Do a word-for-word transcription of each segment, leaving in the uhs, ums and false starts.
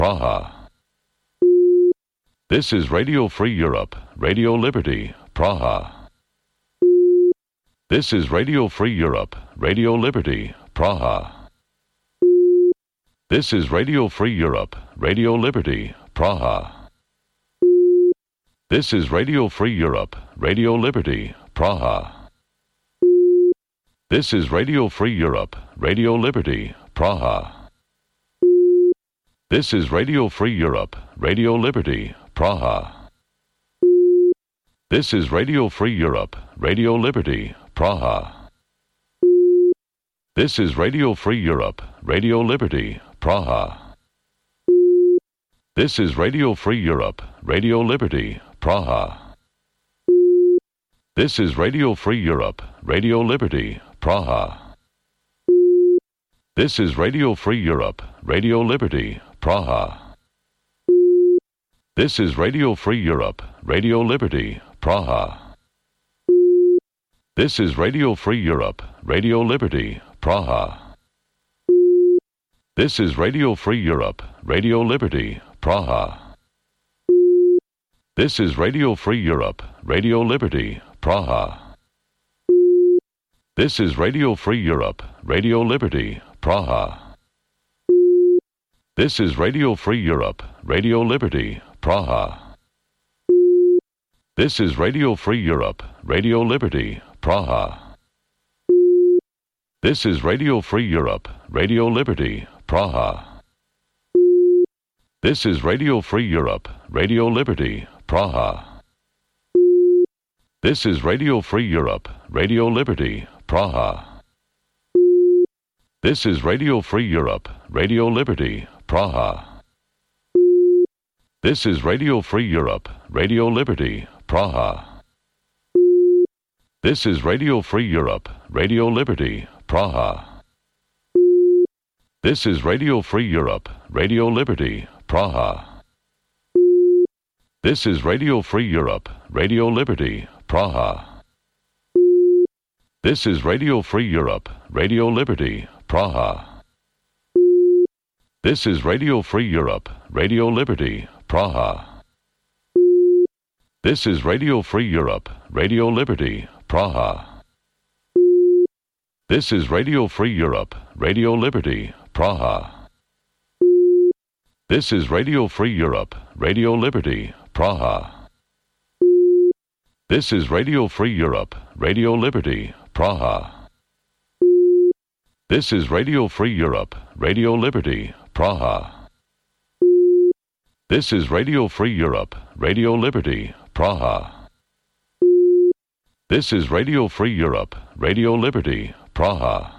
Praha. This is Radio Free Europe, Radio Liberty, Praha. This is Radio Free Europe, Radio Liberty, Praha. This is Radio Free Europe, Radio Liberty, Praha. This is Radio Free Europe, Radio Liberty, Praha. This is Radio Free Europe, Radio Liberty, Praha. This is Radio Free Europe, Radio Liberty, Praha. This is Radio Free Europe, Radio Liberty, Praha. This is Radio Free Europe, Radio Liberty, Praha. This is Radio Free Europe, Radio Liberty, Praha. This is Radio Free Europe, Radio Liberty, Praha. This is Radio Free Europe, Radio Liberty, Praha. This is Radio Free Europe, Radio Liberty, Praha. This is Radio Free Europe, Radio Liberty, Praha. This is Radio Free Europe, Radio Liberty, Praha. This is Radio Free Europe, Radio Liberty, Praha. This is Radio Free Europe, Radio Liberty, Praha. This is Radio Free Europe, Radio Liberty, Praha. This is Radio Free Europe, Radio Liberty, Praha. This is Radio Free Europe, Radio Liberty, Praha. This is Radio Free Europe, Radio Liberty, Praha. This is Radio Free Europe, Radio Liberty, Praha. This is Radio Free Europe, Radio Liberty, Praha. This is Radio Free Europe, Radio Liberty, Praha. This is Radio Free Europe, Radio Liberty, Praha. This is Radio Free Europe, Radio Liberty, Praha. This is Radio Free Europe, Radio Liberty, Praha. This is Radio Free Europe, Radio Liberty, Praha. This is Radio Free Europe, Radio Liberty, Praha. This is Radio Free Europe, Radio Liberty, Praha. This is Radio Free Europe, Radio Liberty, Praha. This is Radio Free Europe, Radio Liberty, Praha. This is Radio Free Europe, Radio Liberty, Praha. This is Radio Free Europe, Radio Liberty, Praha. This is Radio Free Europe, Radio Liberty, Praha. This is Radio Free Europe, Radio Liberty, Praha.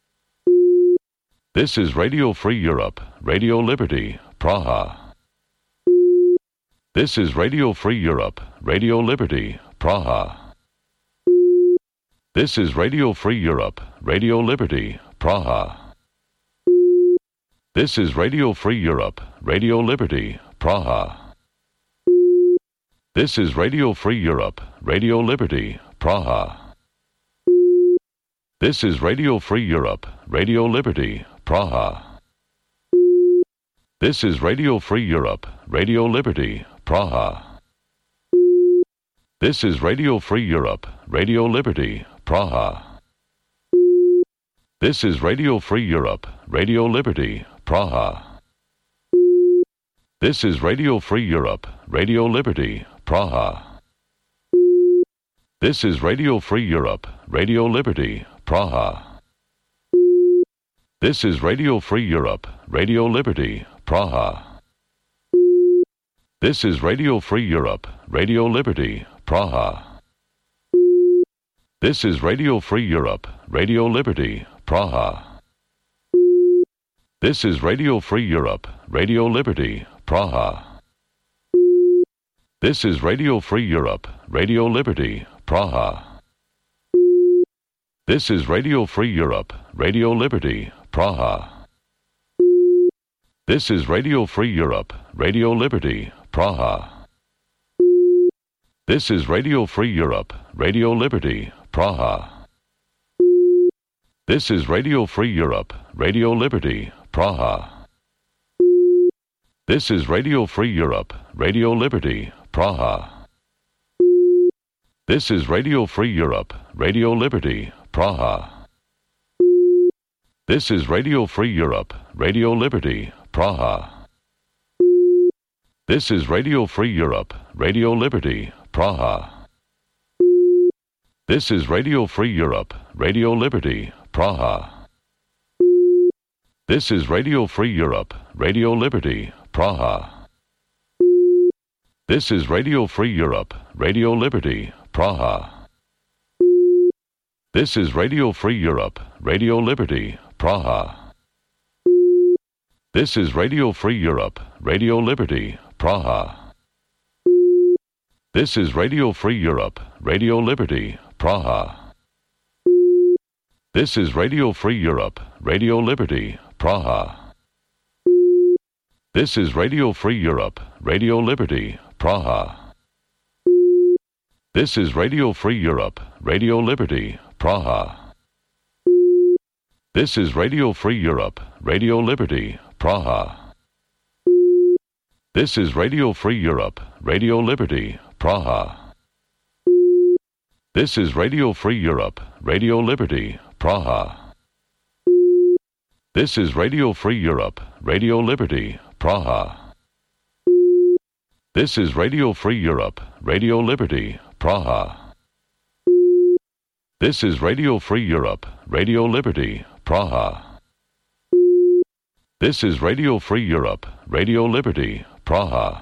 This is Radio Free Europe, Radio Liberty, Praha. This is Radio Free Europe, Radio Liberty, Praha. This is Radio Free Europe, Radio Liberty, Praha. This is Radio Free Europe, Radio Liberty, Praha. This is Radio Free Europe, Radio Liberty, Praha. This is Radio Free Europe, Radio Liberty, Praha. This is Radio Free Europe, Radio Liberty, Praha. This is Radio Free Europe, Radio Liberty, Praha. This is Radio Free Europe, Radio Liberty, Praha. This is Radio Free Europe, Radio Liberty, Praha. This is Radio Free Europe, Radio Liberty, Praha. This is Radio Free Europe, Radio Liberty, Praha. This is Radio Free Europe, Radio Liberty, Praha. This is Radio Free Europe, Radio Liberty, Praha. This is Radio Free Europe, Radio Liberty, Praha. This is Radio Free Europe, Radio Liberty, Praha. This is Radio Free Europe, Radio Liberty, Praha. This is Radio Free Europe, Radio Liberty, Praha. This is Radio Free Europe, Radio Liberty, Praha. This is Radio Free Europe, Radio Liberty, Praha. This is Radio Free Europe, Radio Liberty, Praha. This is Radio Free Europe, Radio Liberty, Praha. This is Radio Free Europe, Radio Liberty, Praha. This is Radio Free Europe, Radio Liberty, Praha. This is Radio Free Europe, Radio Liberty, Praha. This is Radio Free Europe, Radio Liberty, Praha. This is Radio Free Europe, Radio Liberty, Praha. This is Radio Free Europe, Radio Liberty, Praha. This is Radio Free Europe, Radio Liberty, Praha. This is Radio Free Europe, Radio Liberty, Praha. This is Radio Free Europe, Radio Liberty, Praha. This is Radio Free Europe, Radio Liberty, Praha. This is Radio Free Europe, Radio Liberty, Praha. This is Radio Free Europe, Radio Liberty, Praha. This is Radio Free Europe, Radio Liberty, Praha. This is Radio Free Europe, Radio Liberty, Praha. This is Radio Free Europe, Radio Liberty, Praha. This is Radio Free Europe, Radio Liberty, Praha. This is Radio Free Europe, Radio Liberty, Praha. This is Radio Free Europe, Radio Liberty, Praha.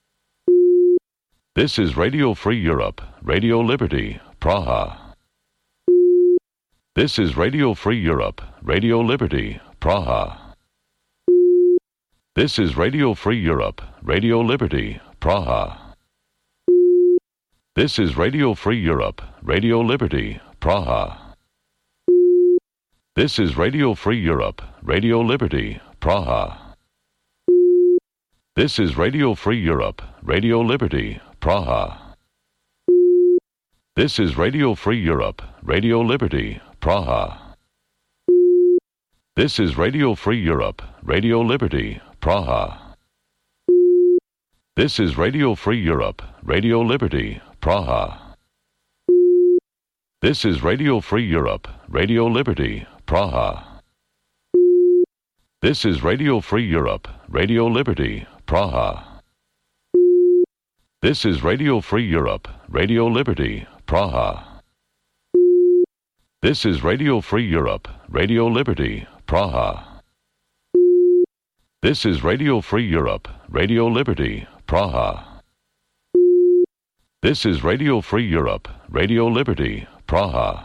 This is Radio Free Europe, Radio Liberty, Praha. This is Radio Free Europe, Radio Liberty, Praha. This is Radio Free Europe, Radio Liberty, Praha. This is Radio Free Europe, Radio Liberty, Praha. This is Radio Free Europe, Radio Liberty, Praha. This is Radio Free Europe, Radio Liberty, Praha. This is Radio Free Europe, Radio Liberty, Praha. This is Radio Free Europe, Radio Liberty, Praha. This is Radio Free Europe, Radio Liberty, Praha. This is Radio Free Europe, Radio Liberty, Praha. This is Radio Free Europe, Radio Liberty, Praha. This is Radio Free Europe, Radio Liberty, Praha. This is Radio Free Europe, Radio Liberty, Praha. This is Radio Free Europe, Radio Liberty, Praha. This is Radio Free Europe, Radio Liberty, Praha.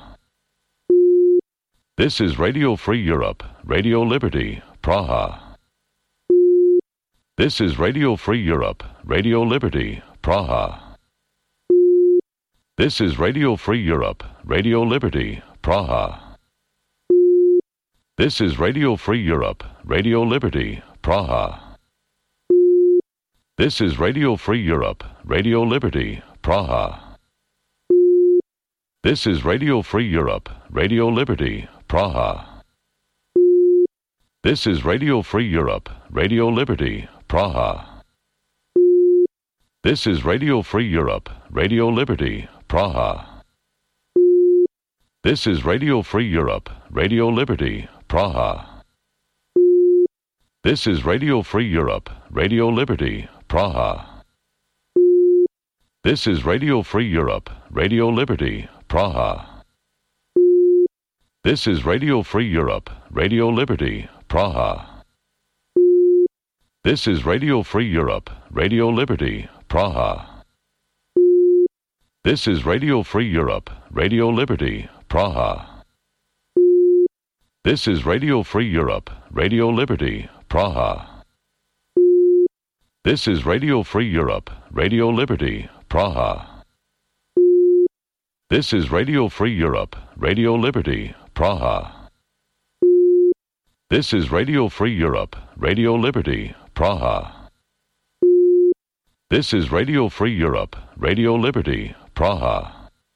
This is Radio Free Europe, Radio Liberty, Praha. This is Radio Free Europe, Radio Liberty, Praha. This is Radio Free Europe, Radio Liberty, Praha. This is Radio Free Europe, Radio Liberty, Praha. This is Radio Free Europe, Radio Liberty, Praha. This is Radio Free Europe, Radio Liberty, Praha. This is Radio Free Europe, Radio Liberty, Praha. This is Radio Free Europe, Radio Liberty, Praha. This is Radio Free Europe, Radio Liberty, Praha. This is Radio Free Europe, Radio Liberty, Praha. This is Radio Free Europe, Radio Liberty, Praha. This is Radio Free Europe, Radio Liberty, Praha. This is Radio Free Europe, Radio Liberty, Praha. This is Radio Free Europe, Radio Liberty, Praha. This is Radio Free Europe, Radio Liberty, Praha. This is Radio Free Europe, Radio Liberty, Praha. This is Radio Free Europe, Radio Liberty, Praha. This is Radio Free Europe, Radio Liberty, Praha. This is Radio Free Europe, Radio Liberty, Praha.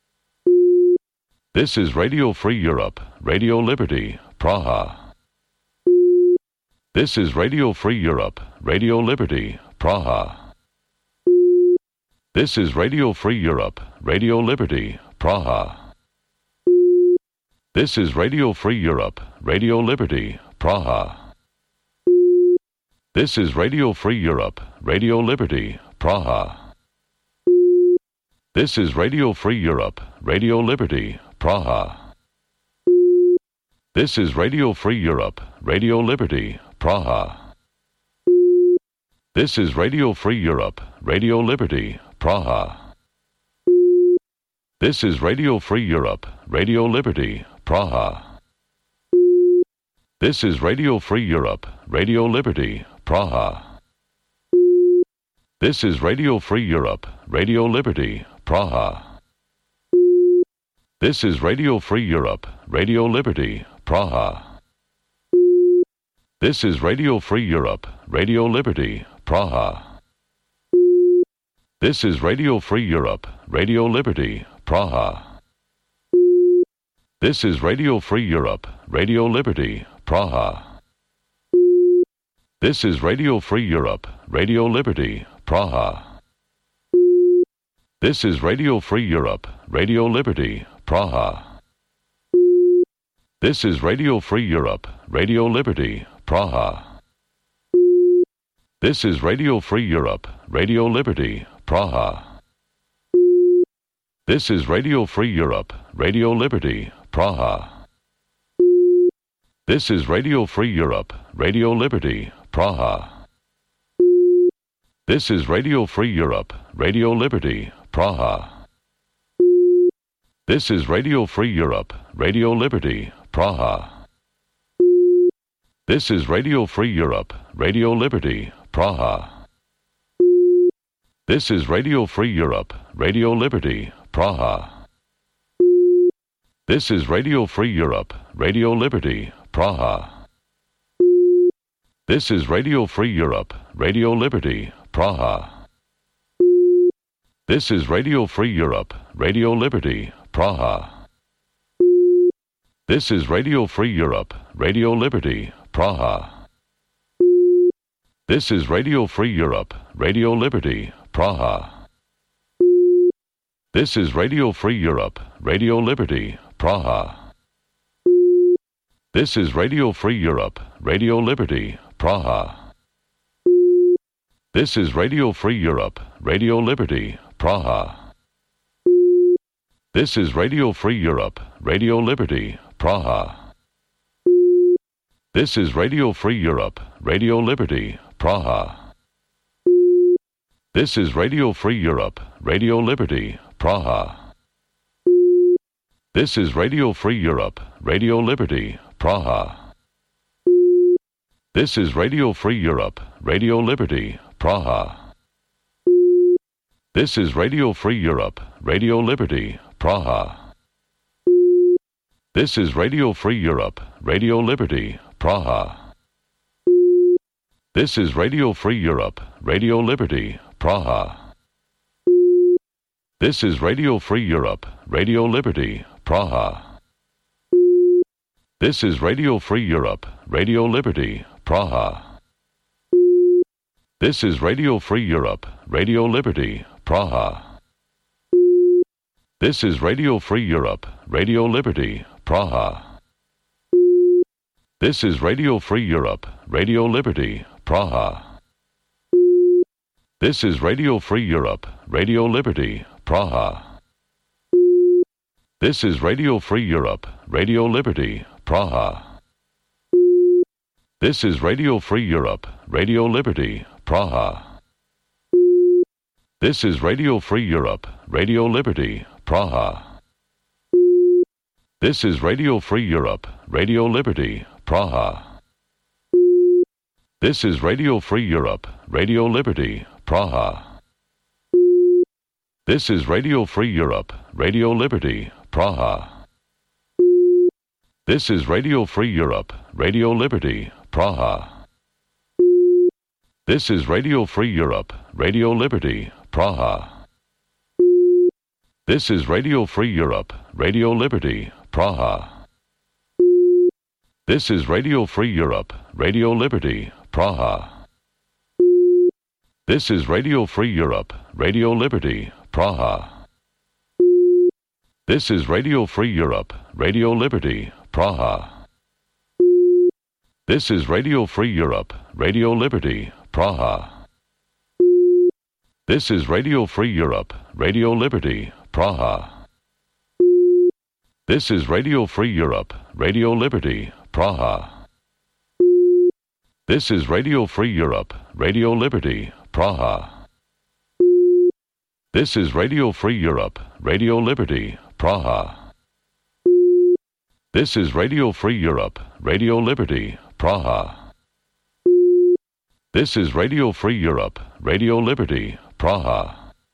This is Radio Free Europe, Radio Liberty, Praha. This is Radio Free Europe, Radio Liberty, Praha. This is Radio Free Europe, Radio Liberty, Praha. This is Radio Free Europe, Radio Liberty, Praha. This is Radio Free Europe, Radio Liberty, Praha. This is Radio Free Europe, Radio Liberty, Praha. This is Radio Free Europe, Radio Liberty, Praha. This is Radio Free Europe, Radio Liberty, Praha. This is Radio Free Europe, Radio Liberty, Praha. This is Radio Free Europe, Radio Liberty, Praha. This is Radio Free Europe, Radio Liberty, Praha. This is Radio Free Europe, Radio Liberty, Praha. This is Radio Free Europe, Radio Liberty, Praha. This is Radio Free Europe, Radio Liberty, Praha. This is Radio Free Europe, Radio Liberty, Praha. This is Radio Free Europe, Radio Liberty, Praha. This is Radio Free Europe, Radio Liberty, Praha. This is Radio Free Europe, Radio Liberty, Praha. This is Radio Free Europe, Radio Liberty, Praha. This is Radio Free Europe, Radio Liberty, Praha. This is Radio Free Europe, Radio Liberty, Praha. This is Radio Free Europe, Radio Liberty, Praha. This is Radio Free Europe, Radio Liberty, Praha. This is Radio Free Europe, Radio Liberty, Praha. This is Radio Free Europe, Radio Liberty, Praha. This is Radio Free Europe, Radio Liberty, Praha. This is Radio Free Europe, Radio Liberty, Praha. This is Radio Free Europe, Radio Liberty, Praha. This is Radio Free Europe, Radio Liberty, Praha. This is Radio Free Europe, Radio Liberty, Praha. This is Radio Free Europe, Radio Liberty, Praha. This is Radio Free Europe, Radio Liberty, Praha. This is Radio Free Europe, Radio Liberty, Praha. This is Radio Free Europe, Radio Liberty, Praha. This is Radio Free Europe, Radio Liberty, Praha. This is Radio Free Europe, Radio Liberty, Praha. This is Radio Free Europe, Radio Liberty, Praha. This is Radio Free Europe, Radio Liberty, Praha. This is Radio Free Europe, Radio Liberty, Praha. This is Radio Free Europe, Radio Liberty, Praha. This is Radio Free Europe, Radio Liberty, Praha. This is Radio Free Europe, Radio Liberty, Praha. This is Radio Free Europe, Radio Liberty, Praha. This is Radio Free Europe, Radio Liberty, Praha. This is Radio Free Europe, Radio Liberty, Praha. This is Radio Free Europe, Radio Liberty, Praha. This is Radio Free Europe, Radio Liberty, Praha. This is Radio Free Europe, Radio Liberty, Praha. This is Radio Free Europe, Radio Liberty, Praha. This is Radio Free Europe, Radio Liberty, Praha. This is Radio Free Europe, Radio Liberty, Praha. This is Radio Free Europe, Radio Liberty, Praha. This is Radio Free Europe, Radio Liberty, Praha. This is Radio Free Europe, Radio Liberty, Praha. This is Radio Free Europe, Radio Liberty, Praha. This is Radio Free Europe, Radio Liberty, Praha. This is Radio Free Europe, Radio Liberty, Praha. This is Radio Free Europe, Radio Liberty, Praha. This is Radio Free Europe, Radio Liberty, Praha. This is Radio Free Europe, Radio Liberty, Praha. This is Radio Free Europe, Radio Liberty, Praha. This is Radio Free Europe, Radio Liberty, Praha. This is Radio Free Europe, Radio Liberty, Praha. This is Radio Free Europe, Radio Liberty, Praha. This is Radio Free Europe, Radio Liberty, Praha. This is Radio Free Europe, Radio Liberty, Praha.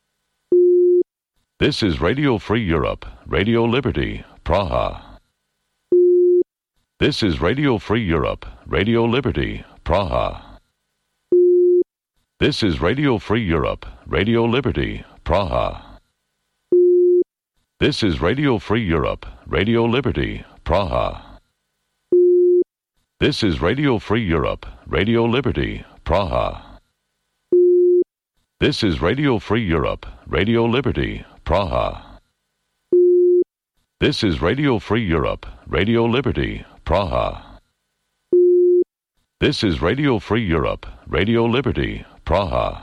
This is Radio Free Europe, Radio Liberty, Praha. This is Radio Free Europe, Radio Liberty, Praha. This is Radio Free Europe, Radio Liberty, Praha. This is Radio Free Europe, Radio Liberty, Praha. This is Radio Free Europe, Radio Liberty, Praha. This is Radio Free Europe, Radio Liberty, Praha. This is Radio Free Europe, Radio Liberty, Praha. This is Radio Free Europe, Radio Liberty, Praha.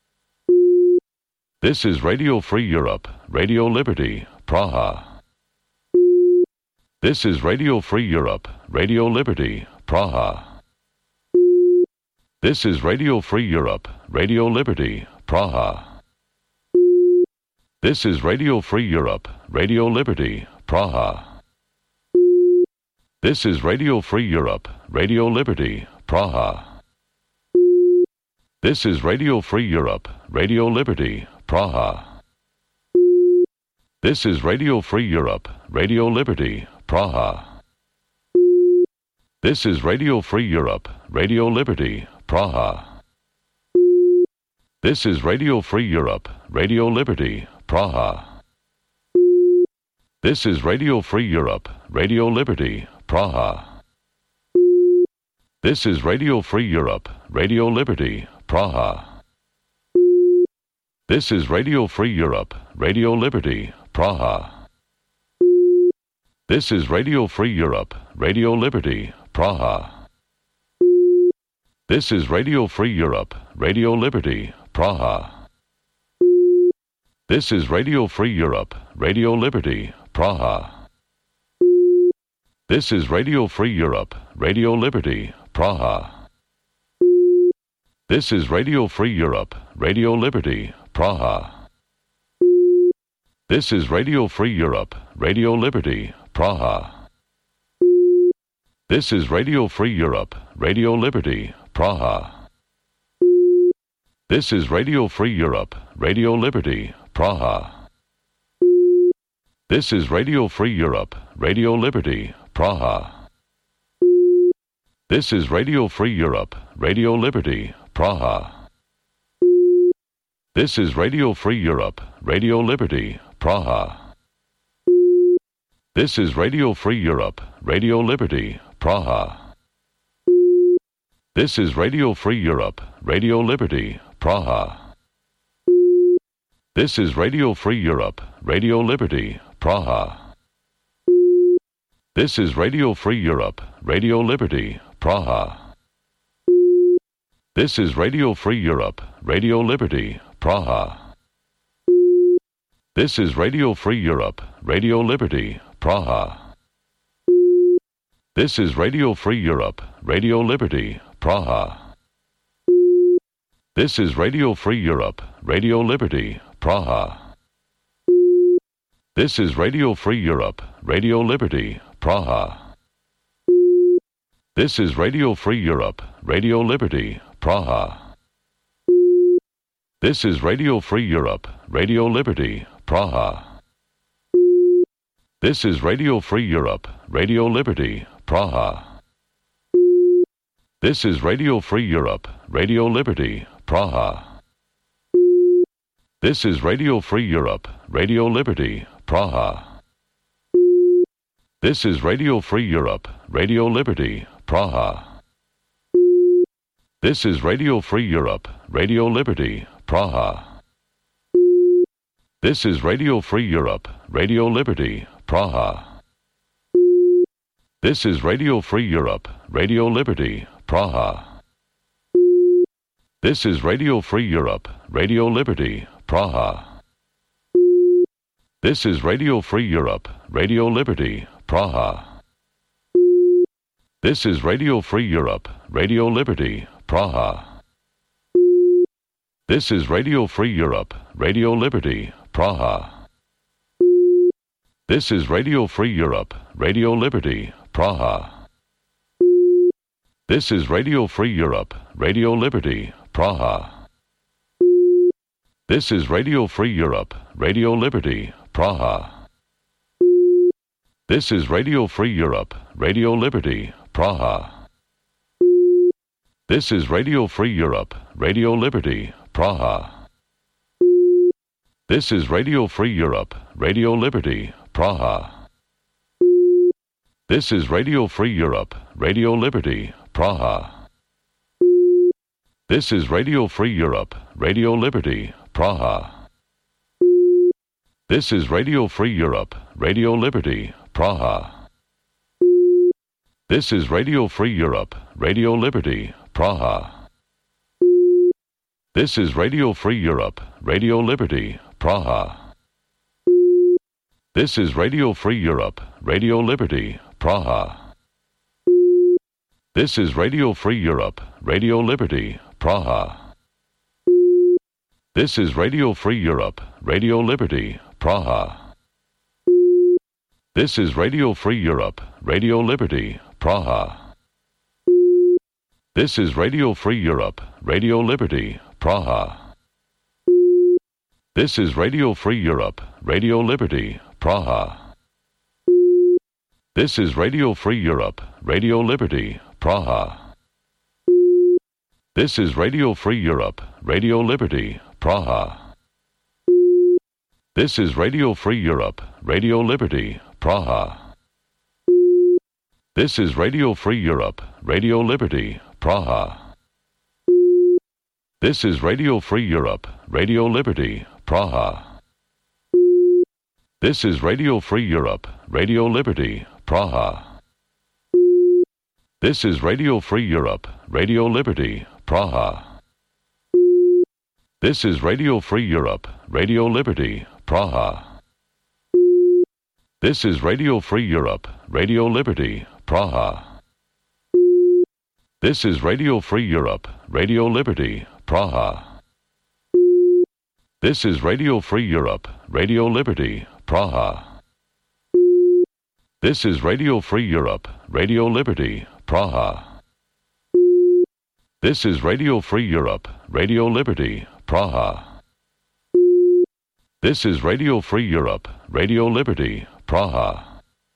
This is Radio Free Europe, Radio Liberty, Praha. This is Radio Free Europe, Radio Liberty, Praha. This is Radio Free Europe, Radio Liberty, Praha. This is Radio Free Europe, Radio Liberty, Praha. This is Radio Free Europe, Radio Liberty, Praha. This is Radio Free Europe, Radio Liberty, Praha. This is Radio Free Europe, Radio Liberty, Praha. This is Radio Free Europe, Radio Liberty, Praha. This is Radio Free Europe, Radio Liberty, Praha. This is Radio Free Europe, Radio Liberty, Praha. This is Radio Free Europe, Radio Liberty, Praha. This is Radio Free Europe, Radio Liberty, Praha. This is Radio Free Europe, Radio Liberty, Praha. This is Radio Free Europe, Radio Liberty, Praha. This is Radio Free Europe, Radio Liberty, Praha. This is Radio Free Europe, Radio Liberty, Praha. This is Radio Free Europe, Radio Liberty, Praha. This is Radio Free Europe, Radio Liberty, Praha. This is Radio Free Europe, Radio Liberty, Praha. This is Radio Free Europe, Radio Liberty, Praha. This is Radio Free Europe, Radio Liberty, Praha. This is Radio Free Europe, Radio Liberty, Praha. This is Radio Free Europe, Radio Liberty, Praha. This is Radio Free Europe, Radio Liberty, Praha. This is Radio Free Europe, Radio Liberty, Praha. This is Radio Free Europe, Radio Liberty, Praha. This is Radio Free Europe, Radio Liberty, Praha. This is Radio Free Europe, Radio Liberty, Praha. This is Radio Free Europe, Radio Liberty, Praha. This is Radio Free Europe, Radio Liberty, Praha. This is Radio Free Europe, Radio Liberty, Praha. This is Radio Free Europe, Radio Liberty, Praha. This is Radio Free Europe, Radio Liberty, Praha. This is Radio Free Europe, Radio Liberty, Praha. This is Radio Free Europe, Radio Liberty, Praha. This is Radio Free Europe, Radio Liberty, Praha. This is Radio Free Europe, Radio Liberty, Praha. This is Radio Free Europe, Radio Liberty, Praha. This is Radio Free Europe, Radio Liberty, Praha. This is Radio Free Europe, Radio Liberty, Praha. This is Radio Free Europe, Radio Liberty, Praha. This is Radio Free Europe, Radio Liberty, Praha. This is Radio Free Europe, Radio Liberty, Praha. This is Radio Free Europe, Radio Liberty, Praha. This is Radio Free Europe, Radio Liberty, Praha. This is Radio Free Europe, Radio Liberty, Praha. This is Radio Free Europe, Radio Liberty, Praha. This is Radio Free Europe, Radio Liberty, Praha. This is Radio Free Europe, Radio Liberty, Praha. This is Radio Free Europe, Radio Liberty, Praha. This is Radio Free Europe, Radio Liberty, Praha. This is Radio Free Europe, Radio Liberty, Praha. This is Radio Free Europe, Radio Liberty, Praha. This is Radio Free Europe, Radio Liberty, Praha. This is Radio Free Europe, Radio Liberty, Praha. This is Radio Free Europe, Radio Liberty, Praha. This is Radio Free Europe, Radio Liberty, Praha. This is Radio Free Europe, Radio Liberty, Praha. This is Radio Free Europe, Radio Liberty, Praha. This is Radio Free Europe, Radio Liberty, Praha. This is Radio Free Europe, Radio Liberty, Praha. This is Radio Free Europe, Radio Liberty, Praha. This is Radio Free Europe, Radio Liberty, Praha. This is Radio Free Europe, Radio Liberty, Praha. This is Radio Free Europe, Radio Liberty, Praha. This is Radio Free Europe, Radio Liberty, Praha. This is Radio Free Europe, Radio Liberty, Praha. This is Radio Free Europe, Radio Liberty, Praha. This is Radio Free Europe, Radio Liberty, Praha. This is Radio Free Europe, Radio Liberty, Praha. This is Radio Free Europe, Radio Liberty, Praha. This is Radio Free Europe, Radio Liberty, Praha. This is Radio Free Europe, Radio Liberty, Praha. This is Radio Free Europe, Radio Liberty, Praha. This is Radio Free Europe, Radio Liberty, Praha. This is Radio Free Europe, Radio Liberty, Praha.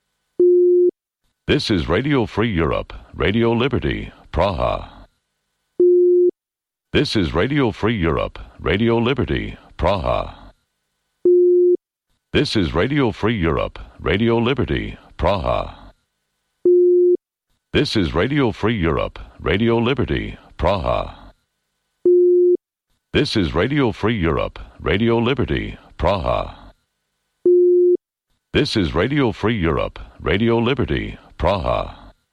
This is Radio Free Europe, Radio Liberty, Praha. This is Radio Free Europe, Radio Liberty, Praha. This is Radio Free Europe, Radio Liberty, Praha. This is Radio Free Europe, Radio Liberty, Praha. This is Radio Free Europe, Radio Liberty, Praha. This is Radio Free Europe, Radio Liberty, Praha.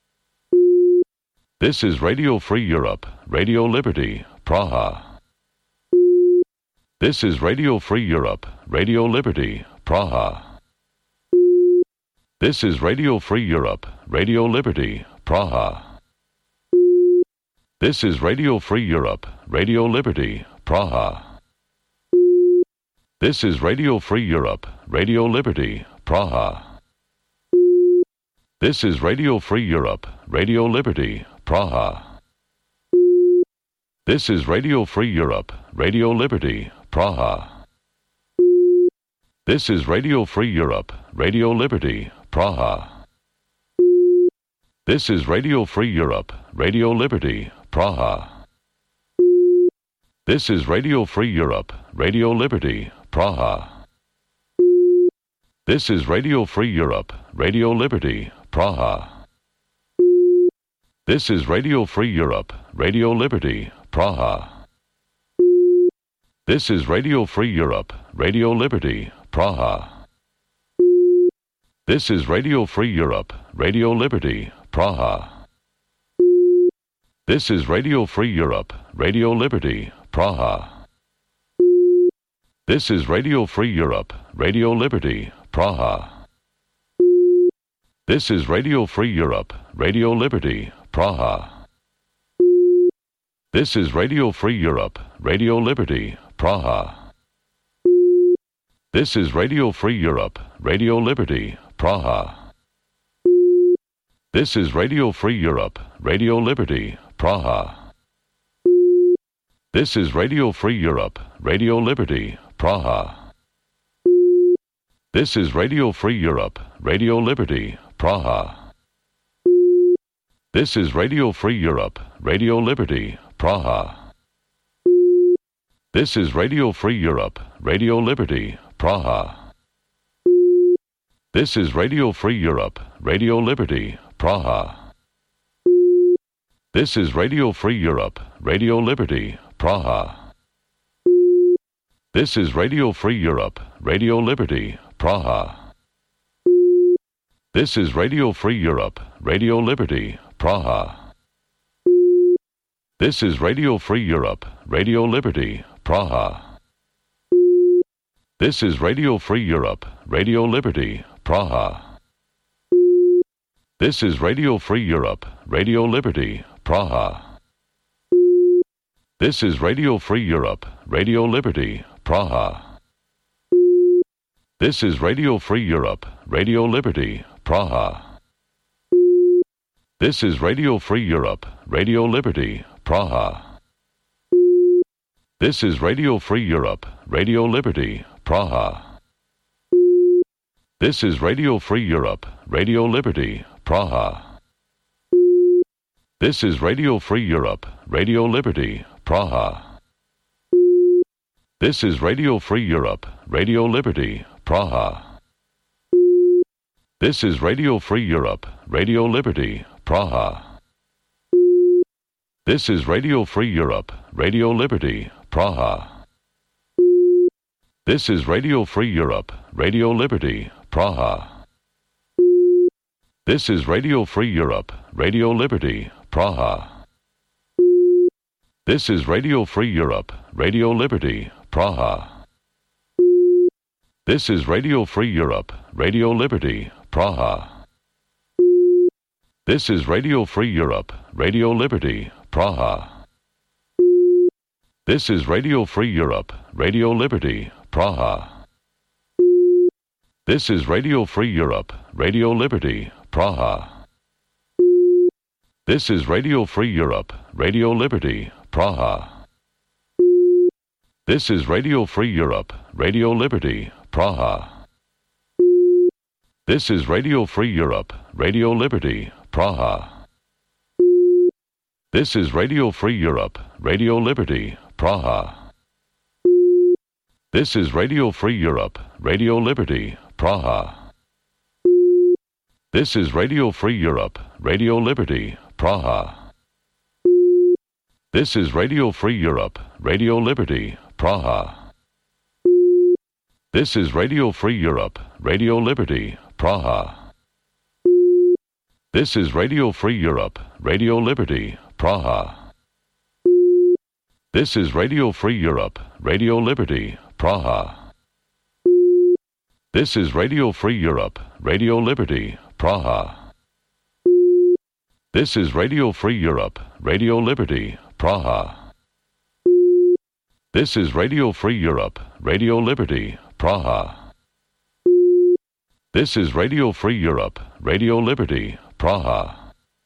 This is Radio Free Europe, Radio Liberty, Praha. This is Radio Free Europe, Radio Liberty, Praha. This is Radio Free Europe, Radio Liberty, Praha. This is Radio Free Europe, Radio Liberty, Praha. This is Radio Free Europe, Radio Liberty, Praha. This is Radio Free Europe, Radio Liberty, Praha. This is Radio Free Europe, Radio Liberty, Praha. This is Radio Free Europe, Radio Liberty, Praha. This is Radio Free Europe, Radio Liberty, Praha. This is Radio Free Europe, Radio Liberty, Praha. This is Radio Free Europe, Radio Liberty, Praha. This is Radio Free Europe, Radio Liberty, Praha. This is Radio Free Europe, Radio Liberty, Praha. This is Radio Free Europe, Radio Liberty, Praha. This is Radio Free Europe, Radio Liberty, Praha. This is Radio Free Europe, Radio Liberty, Praha. This is Radio Free Europe, Radio Liberty, Praha. This is Radio Free Europe, Radio Liberty, Praha. This is Radio Free Europe, Radio Liberty, Praha. This is Radio Free Europe, Radio Liberty, Praha. This is Radio Free Europe, Radio Liberty, Praha. This is Radio Free Europe, Radio Liberty, Praha. This is Radio Free Europe, Radio Liberty, Praha. This is Radio Free Europe, Radio Liberty, Praha. This is Radio Free Europe, Radio Liberty, Praha. This is Radio Free Europe, Radio Liberty, Praha. This is Radio Free Europe, Radio Liberty, Praha. This is Radio Free Europe, Radio Liberty, Praha. This is Radio Free Europe, Radio Liberty, Praha. This is Radio Free Europe, Radio Liberty, Praha. This is Radio Free Europe, Radio Liberty, Praha. This is Radio Free Europe, Radio Liberty, Praha. This is Radio Free Europe, Radio Liberty, Praha. This is Radio Free Europe, Radio Liberty, Praha. This is Radio Free Europe, Radio Liberty, Praha. This is Radio Free Europe, Radio Liberty, Praha. This is Radio Free Europe, Radio Liberty, Praha. This is Radio Free Europe, Radio Liberty, Praha. This is Radio Free Europe, Radio Liberty, Praha. This is Radio Free Europe, Radio Liberty, Praha. This is Radio Free Europe, Radio Liberty, Praha. This is Radio Free Europe, Radio Liberty, Praha. This is Radio Free Europe, Radio Liberty, Praha. This is Radio Free Europe, Radio Liberty, Praha. This is Radio Free Europe, Radio Liberty, Praha. This is Radio Free Europe, Radio Liberty, Praha. This is Radio Free Europe, Radio Liberty, Praha. This is Radio Free Europe, Radio Liberty, Praha. This is Radio Free Europe, Radio Liberty, Praha. This is Radio Free Europe, Radio Liberty, Praha. This is Radio Free Europe, Radio Liberty, Praha. This is Radio Free Europe, Radio Liberty, Praha. This is Radio Free Europe, Radio Liberty, Praha. This is Radio Free Europe, Radio Liberty, Praha. This is Radio Free Europe, Radio Liberty, Praha. This is Radio Free Europe, Radio Liberty, Praha. This is Radio Free Europe, Radio Liberty, Praha. This is Radio Free Europe, Radio Liberty, Praha. This is Radio Free Europe, Radio Liberty, Praha. This is Radio Free Europe, Radio Liberty, Praha. This is Radio Free Europe, Radio Liberty, Praha.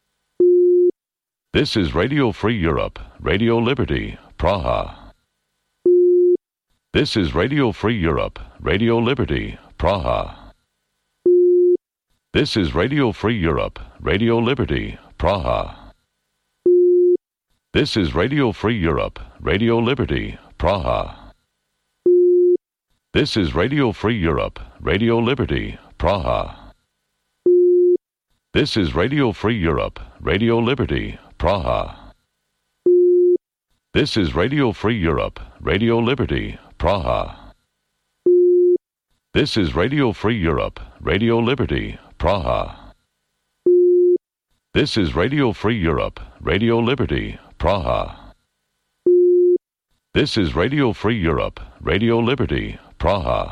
This is Radio Free Europe, Radio Liberty, Praha. This is Radio Free Europe, Radio Liberty, Praha. This is Radio Free Europe, Radio Liberty, Praha. This is Radio Free Europe, Radio Liberty, Praha. This is Radio Free Europe, Radio Liberty, Praha. This is Radio Free Europe, Radio Liberty, Praha. This is Radio Free Europe, Radio Liberty, Praha. This is Radio Free Europe, Radio Liberty, Praha. This is Radio Free Europe, Radio Liberty, Praha. This is Radio Free Europe, Radio Liberty, Praha.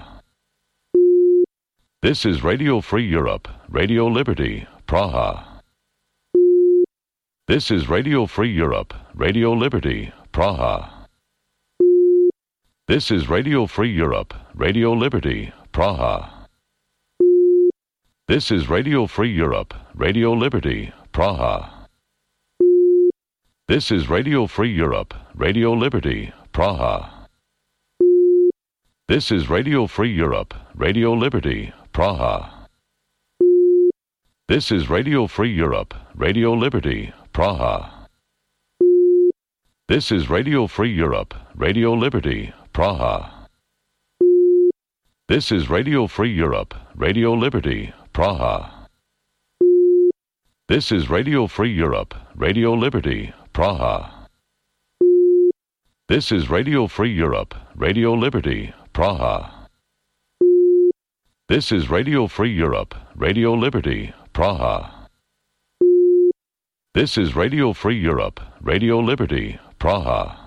This is Radio Free Europe, Radio Liberty, Praha. This is Radio Free Europe, Radio Liberty, Praha. This is Radio Free Europe, Radio Liberty, Praha. This is Radio Free Europe, Radio Liberty, Praha. This is Radio Free Europe, Radio Liberty, Praha. This is Radio Free Europe, Radio Liberty, Praha. This is Radio Free Europe, Radio Liberty, Praha. This is Radio Free Europe, Radio Liberty, Praha. This is Radio Free Europe, Radio Liberty, Praha. This is Radio Free Europe, Radio Liberty, Praha. This is Radio Free Europe, Radio Liberty, Praha. This is Radio Free Europe, Radio Liberty, Praha. This is Radio Free Europe, Radio Liberty, Praha.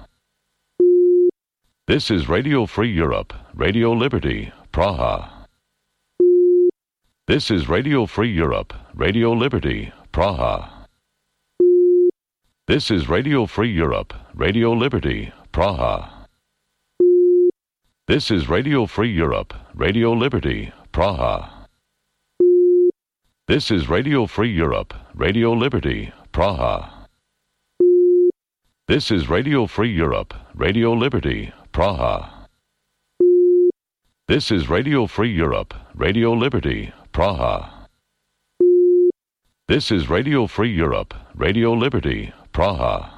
This is Radio Free Europe, Radio Liberty, Praha. This is Radio Free Europe, Radio Liberty, Praha. This is Radio Free Europe, Radio Liberty, Praha. This is Radio Free Europe, Radio Liberty, Praha. This is Radio Free Europe, Radio Liberty, Praha. This is Radio Free Europe, Radio Liberty, Praha. This is Radio Free Europe, Radio Liberty, Praha. This is Radio Free Europe, Radio Liberty, Praha.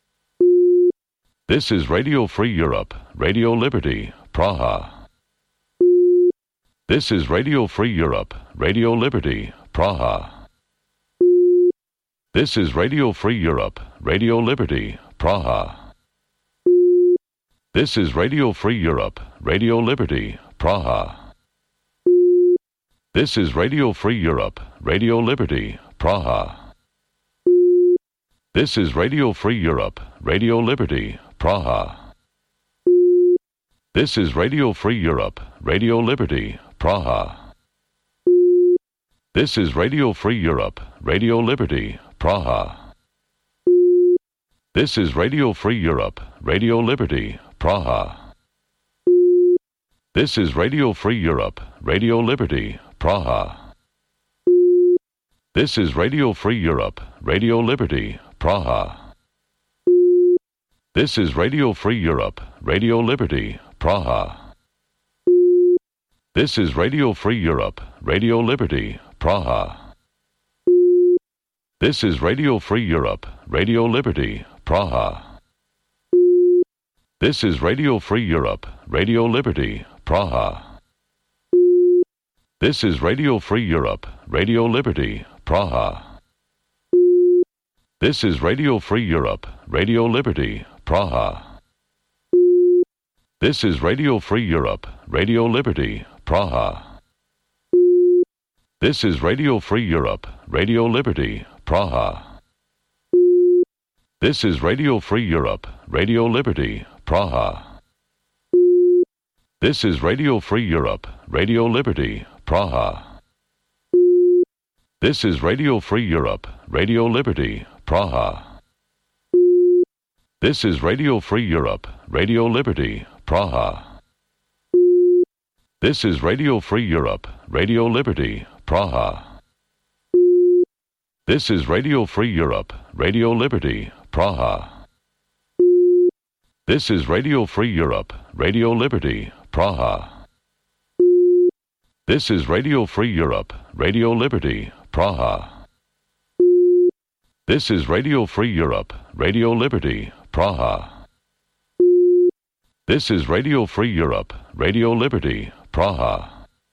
This is Radio Free Europe, Radio Liberty, Praha. This is Radio Free Europe, Radio Liberty, Praha. This is Radio Free Europe, Radio Liberty, Praha. This is Radio Free Europe, Radio Liberty, Praha. This is Radio Free Europe, Radio Liberty, Praha. This is Radio Free Europe, Radio Liberty, Praha. This is Radio Free Europe, Radio Liberty, Praha. This is Radio Free Europe, Radio Liberty, Praha. This is Radio Free Europe, Radio Liberty, Praha. This is Radio Free Europe, Radio Liberty, Praha. This is Radio Free Europe, Radio Liberty, Praha. This is Radio Free Europe, Radio Liberty, Praha. This is Radio Free Europe, Radio Liberty, Praha. This is Radio Free Europe, Radio Liberty, Praha. This is Radio Free Europe, Radio Liberty, Praha. This is Radio Free Europe, Radio Liberty, Praha. This is Radio Free Europe, Radio Liberty, Praha. This is Radio Free Europe, Radio Liberty, Praha. This is Radio Free Europe, Radio Liberty, Praha. This is Radio Free Europe, Radio Liberty, Praha. This is Radio Free Europe, Radio Liberty, Praha. This is Radio Free Europe, Radio Liberty, Praha. This is Radio Free Europe, Radio Liberty, Praha. This is Radio Free Europe, Radio Liberty, Praha. This is Radio Free Europe, Radio Liberty, Praha. This is Radio Free Europe, Radio Liberty, Praha. This is Radio Free Europe, Radio Liberty, Praha. This is Radio Free Europe, Radio Liberty, Praha. This is Radio Free Europe, Radio Liberty, Praha.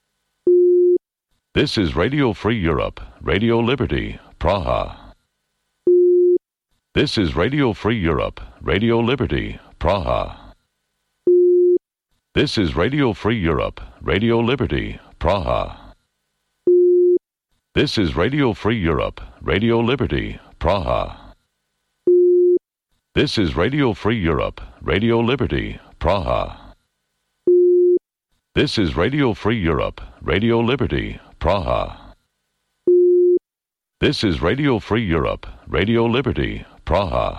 This is Radio Free Europe, Radio Liberty, Praha. This is Radio Free Europe, Radio Liberty, Praha. This is Radio Free Europe, Radio Liberty, Praha. This is Radio Free Europe, Radio Liberty, Praha. This is Radio Free Europe, Radio Liberty, Praha. This is Radio Free Europe, Radio Liberty, Praha. This is Radio Free Europe, Radio Liberty, Praha.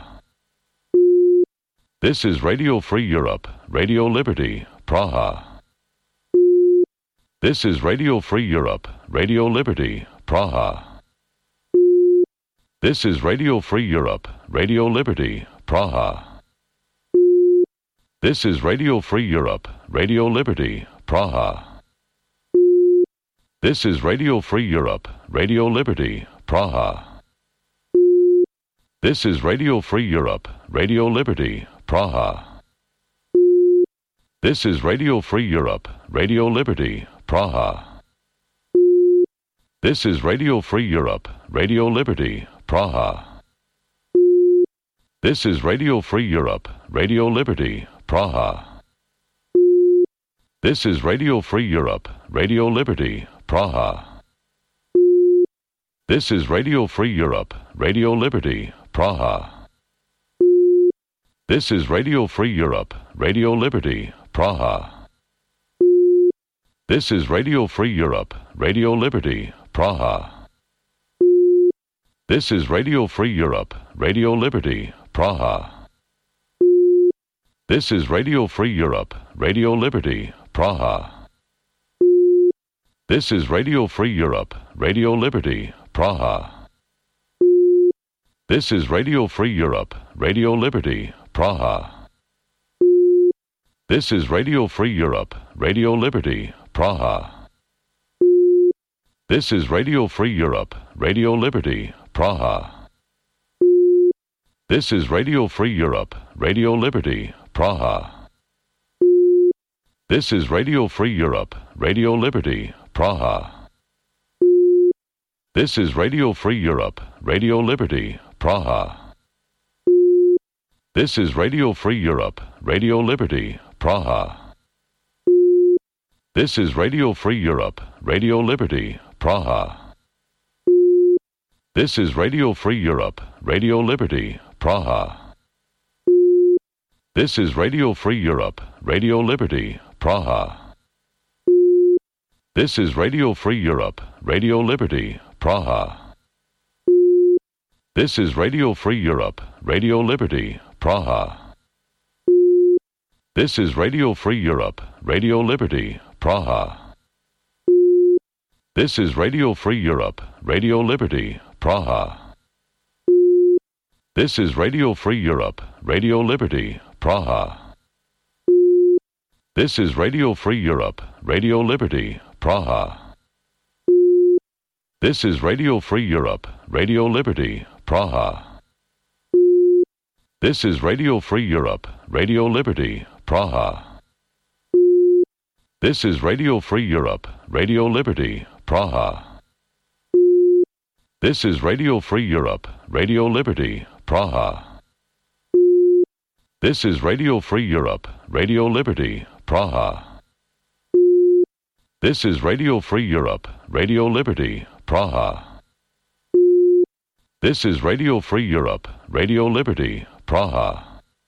This is Radio Free Europe, Radio Liberty, Praha. This is Radio Free Europe, Radio Liberty, Praha. This is Radio Free Europe, Radio Liberty, Praha. This is Radio Free Europe, Radio Liberty, Praha. This is Radio Free Europe, Radio Liberty, Praha. This is Radio Free Europe, Radio Liberty, Praha. This is Radio Free Europe, Radio Liberty, Praha. This is Radio Free Europe, Radio Liberty, Praha. This is Radio Free Europe, Radio Liberty, Praha. This is Radio Free Europe, Radio Liberty, Praha. This is Radio Free Europe, Radio Liberty, Praha. This is Radio Free Europe, Radio Liberty, Praha. This is Radio Free Europe, Radio Liberty, Praha. This is Radio Free Europe, Radio Liberty, Praha. This is Radio Free Europe, Radio Liberty, Praha. This is Radio Free Europe, Radio Liberty, Praha. This is Radio Free Europe, Radio Liberty, Praha. This is Radio Free Europe, Radio Liberty, Praha. This is Radio Free Europe, Radio Liberty, Praha. This is Radio Free Europe, Radio Liberty, Praha. This is Radio Free Europe, Radio Liberty, Praha. This is Radio Free Europe, Radio Liberty, Praha. This is Radio Free Europe, Radio Liberty, Praha. This is Radio Free Europe, Radio Liberty, Praha. This is Radio Free Europe, Radio Liberty, Praha. This is Radio Free Europe, Radio Liberty, Praha. This is Radio Free Europe, Radio Liberty, Praha. This is Radio Free Europe, Radio Liberty, Praha. This is Radio Free Europe, Radio Liberty, Praha. This is Radio Free Europe, Radio Liberty, Praha. This is Radio Free Europe, Radio Liberty, Praha. This is Radio Free Europe, Radio Liberty, Praha. This is Radio Free Europe, Radio Liberty, Praha. This is Radio Free Europe, Radio Liberty, Praha. This is Radio Free Europe, Radio Liberty, Praha. This is Radio Free Europe, Radio Liberty, Praha. This is Radio Free Europe, Radio Liberty, Praha. This is Radio Free Europe, Radio Liberty, Praha. This is Radio Free Europe, Radio Liberty, Praha.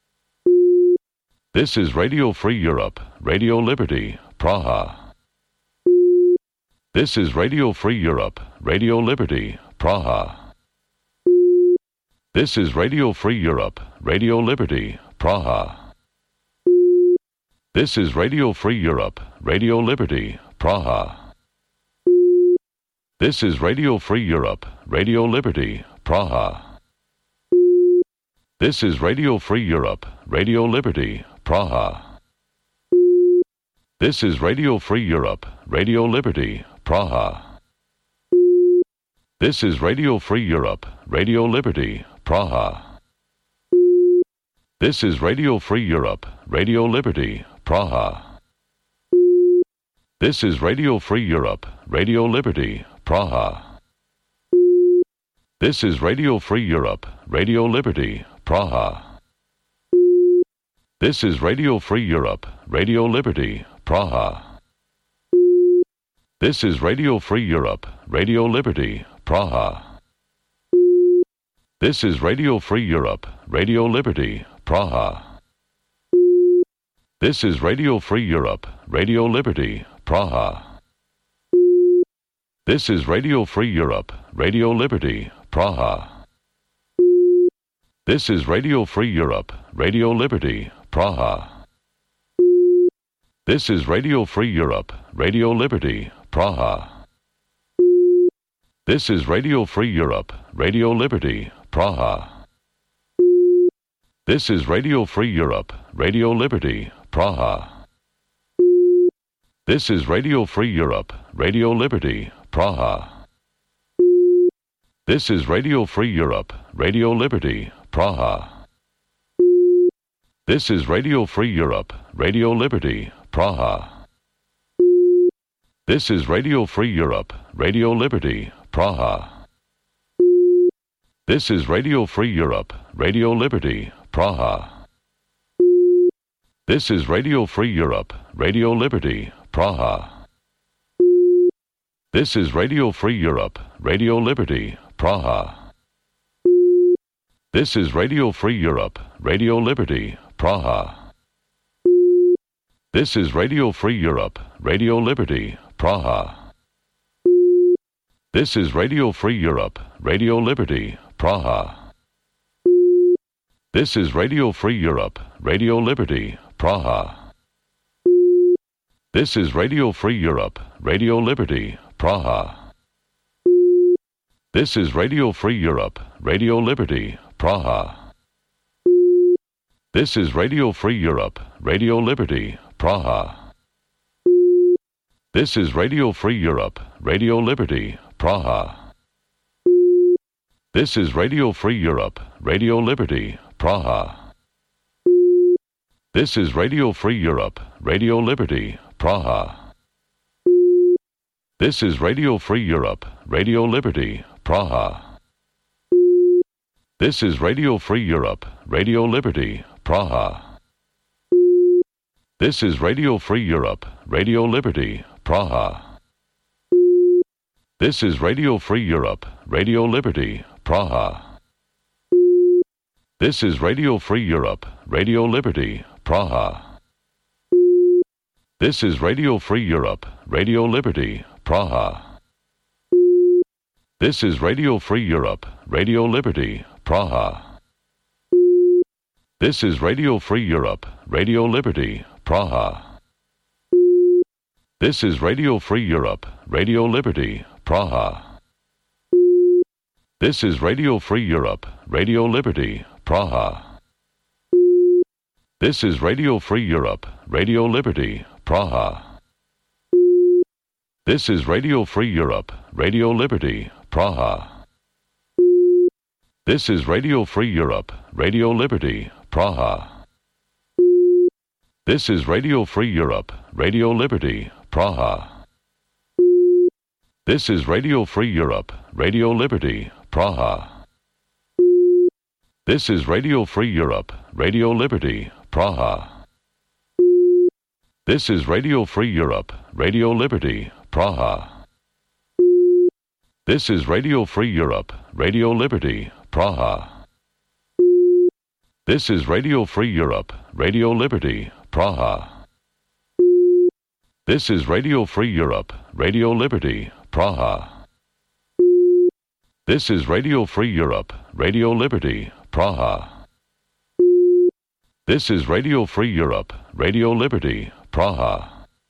This is Radio Free Europe, Radio Liberty, Praha. This is Radio Free Europe, Radio Liberty, Praha. This is Radio Free Europe, Radio Liberty, Praha. This is Radio Free Europe, Radio Liberty, Praha. This is Radio Free Europe, Radio Liberty, Praha. This is Radio Free Europe, Radio Liberty, Praha. This is Radio Free Europe, Radio Liberty, Praha. This is Radio Free Europe, Radio Liberty, Praha. This is Radio Free Europe, Radio Liberty, Praha. This is Radio Free Europe, Radio Liberty, Praha. This is Radio Free Europe, Radio Liberty, Praha. This is Radio Free Europe, Radio Liberty, Praha. This is Radio Free Europe, Radio Liberty, Praha. This is Radio Free Europe, Radio Liberty, Praha. This is Radio Free Europe, Radio Liberty, Praha. This is Radio Free Europe, Radio Liberty, Praha. This is Radio Free Europe, Radio Liberty, Praha. This is Radio Free Europe, Radio Liberty, Praha. This is Radio Free Europe, Radio Liberty, Praha. This is Radio Free Europe, Radio Liberty, Praha. This is Radio Free Europe, Radio Liberty, Praha. This is Radio Free Europe, Radio Liberty, Praha. This is Radio Free Europe, Radio Liberty, Praha. This is Radio Free Europe, Radio Liberty, Praha. This is Radio Free Europe, Radio Liberty, Praha. This is Radio Free Europe, Radio Liberty, Praha. This is Radio Free Europe, Radio Liberty, Praha. This is Radio Free Europe, Radio Liberty, Praha. This is Radio Free Europe, Radio Liberty, Praha. This is Radio Free Europe, Radio Liberty, Praha. This is Radio Free Europe, Radio Liberty, Praha. This is Radio Free Europe, Radio Liberty, Praha. This is Radio Free Europe, Radio Liberty, Praha. This is Radio Free Europe, Radio Liberty, Praha. This is Radio Free Europe, Radio Liberty, Praha. This is Radio Free Europe, Radio Liberty, Praha. This is Radio Free Europe, Radio Liberty, Praha. This is Radio Free Europe, Radio Liberty, Praha. This is Radio Free Europe, Radio Liberty, Praha. This is Radio Free Europe, Radio Liberty, Praha. This is Radio Free Europe, Radio Liberty, Praha. This is Radio Free Europe, Radio Liberty, Praha. This is Radio Free Europe, Radio Liberty, Praha. This is Radio Free Europe, Radio Liberty, Praha. This is Radio Free Europe, Radio Liberty, Praha. This is Radio Free Europe, Radio Liberty, Praha. This is Radio Free Europe, Radio Liberty, Praha. This is Radio Free Europe, Radio Liberty, Praha. This is Radio Free Europe, Radio Liberty, Praha. This is Radio Free Europe, Radio Liberty, Praha. This is Radio Free Europe, Radio Liberty, Praha. This is Radio Free Europe, Radio Liberty, Praha. This is Radio Free Europe, Radio Liberty, Praha. This is Radio Free Europe, Radio Liberty, Praha. This is Radio Free Europe, Radio Liberty, Praha. This is Radio Free Europe, Radio Liberty, Praha. This is Radio Free Europe, Radio Liberty, Praha. This is Radio Free Europe, Radio Liberty, Praha. This is Radio Free Europe, Radio Liberty, Praha.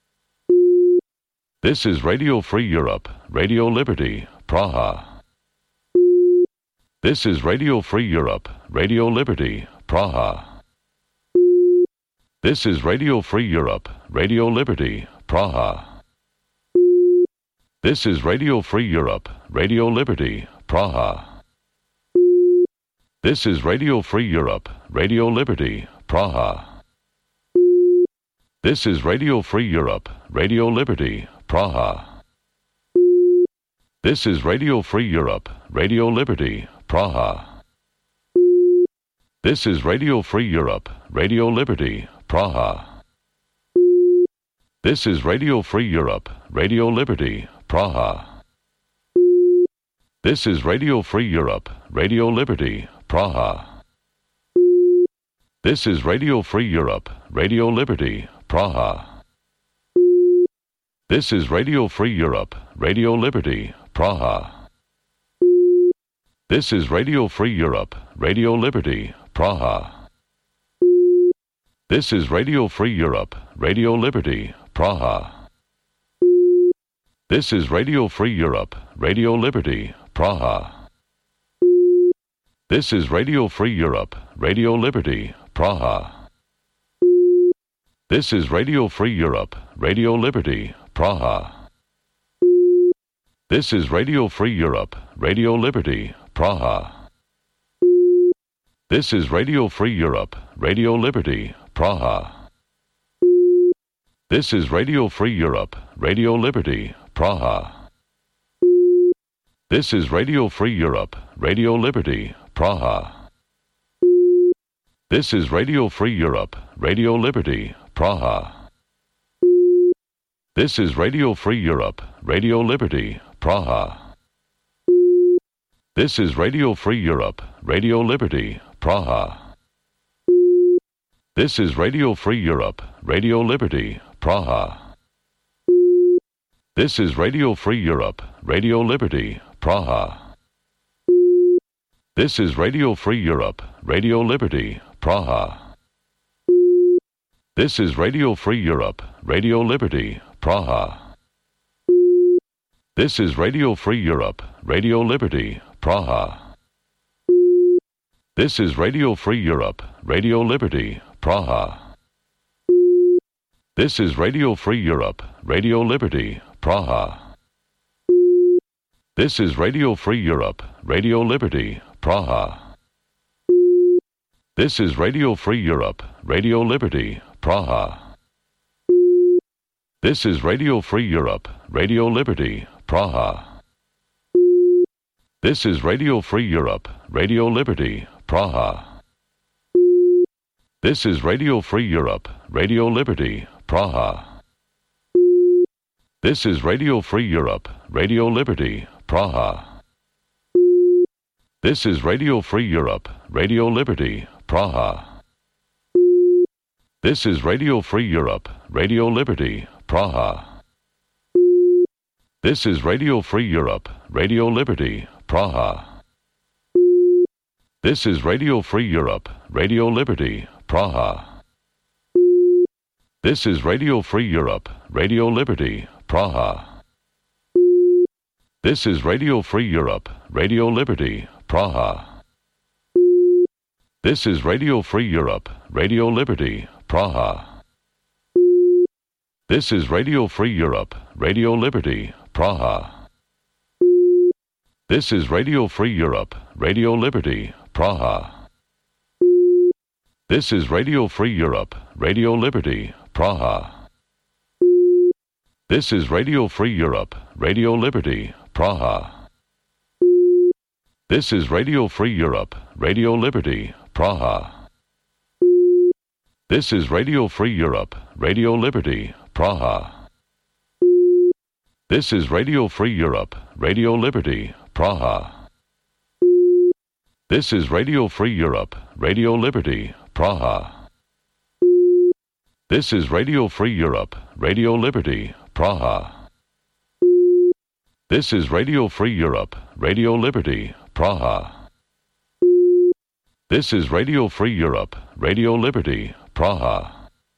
This is Radio Free Europe, Radio Liberty, Praha. This is Radio Free Europe, Radio Liberty, Praha. This is Radio Free Europe, Radio Liberty, Praha. This is Radio Free Europe, Radio Liberty, Praha. This is Radio Free Europe, Radio Liberty, Praha. This is Radio Free Europe, Radio Liberty, Praha. This is Radio Free Europe, Radio Liberty, Praha. This is Radio Free Europe, Radio Liberty, Praha. This is Radio Free Europe, Radio Liberty, Praha. This is Radio Free Europe, Radio Liberty, Praha. This is Radio Free Europe, Radio Liberty, Praha. This is Radio Free Europe, Radio Liberty, Praha. This is Radio Free Europe, Radio Liberty, Praha. This is Radio Free Europe, Radio Liberty, Praha. This is Radio Free Europe, Radio Liberty, Praha. This is Radio Free Europe, Radio Liberty, Praha. This is Radio Free Europe, Radio Liberty, Praha. This is Radio Free Europe, Radio Liberty, Praha. This is Radio Free Europe, Radio Liberty, Praha. This is Radio Free Europe, Radio Liberty, Praha. This is Radio Free Europe, Radio Liberty, Praha. This is Radio Free Europe, Radio Liberty, Praha. This is Radio Free Europe, Radio Liberty, Praha. This is Radio Free Europe, Radio Liberty, Praha. This is Radio Free Europe, Radio Liberty, Praha. This is Radio Free Europe, Radio Liberty, Praha. This is Radio Free Europe, Radio Liberty, Praha. This is Radio Free Europe, Radio Liberty, Praha. This is Radio Free Europe, Radio Liberty, Praha. This is Radio Free Europe, Radio Liberty, Praha. This is Radio Free Europe, Radio Liberty, Praha. This is Radio Free Europe, Radio Liberty, Praha. This is Radio Free Europe, Radio Liberty, Praha. This is Radio Free Europe, Radio Liberty, Praha. This is Radio Free Europe, Radio Liberty, Praha. This is Radio Free Europe, Radio Liberty, Praha. This is Radio Free Europe, Radio Liberty, Praha. This is Radio Free Europe, Radio Liberty, Praha. This is Radio Free Europe, Radio Liberty, Praha. This is Radio Free Europe, Radio Liberty, Praha. This is Radio Free Europe, Radio Liberty, Praha. This is Radio Free Europe, Radio Liberty, Praha. This is Radio Free Europe, Radio Liberty, Praha. This is Radio Free Europe, Radio Liberty, Praha. This is Radio Free Europe, Radio Liberty, Praha. This is Radio Free Europe, Radio Liberty, Praha. This is Radio Free Europe, Radio Liberty, Praha. This is Radio Free Europe, Radio Liberty, Praha. This is Radio Free Europe, Radio Liberty, Praha. This is Radio Free Europe, Radio Liberty, Praha. This is Radio Free Europe, Radio Liberty, Praha. This is Radio Free Europe, Radio Liberty, Praha. This is Radio Free Europe, Radio Liberty, Praha. This is Radio Free Europe, Radio Liberty, Praha. This is Radio Free Europe, Radio Liberty, Praha.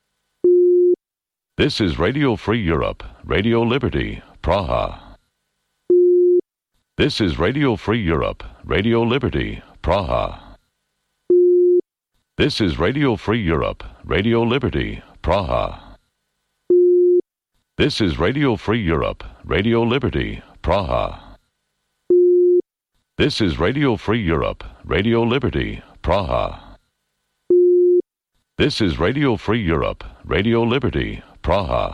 This is Radio Free Europe, Radio Liberty, Praha. This is Radio Free Europe, Radio Liberty, Praha. This is Radio Free Europe, Radio Liberty, Praha. This is Radio Free Europe, Radio Liberty, Praha. This is Radio Free Europe, Radio Liberty, Praha. This is Radio Free Europe, Radio Liberty, Praha.